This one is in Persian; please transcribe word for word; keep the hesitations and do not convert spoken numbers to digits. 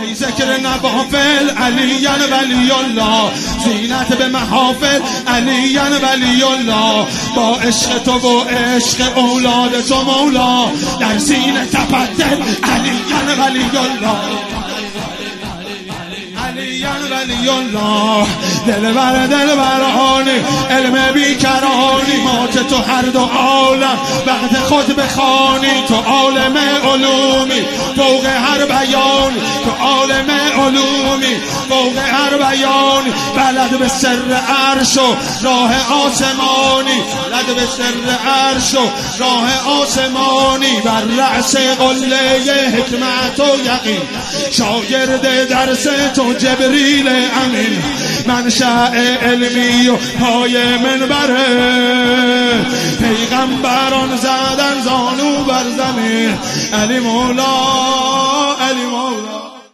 ای ذکر نوافل علیان ولی الله، زینت به محافل علیان ولی الله، با عشق تو و عشق اولاد تو مولا، در سینه تپدل علیان ولی الله، علیان ولی الله. دلبر دلبرانی علم بیکرانی، مات تو هر دو عالم وقت خود بخوانی، تو عالم علومی فوق هر بیانی، تو عالم علومی فوق هر بیانی، بلد به سر عرش و راه آسمانی، بلد به سر عرش و راه آسمانی، بر رأس قله حکمت و یقین، شاگرد درس تو جبریل امین، منشأ علمی و پای منبره، پیغمبران زدن زانو بر زمین، علی مولا علی مولا.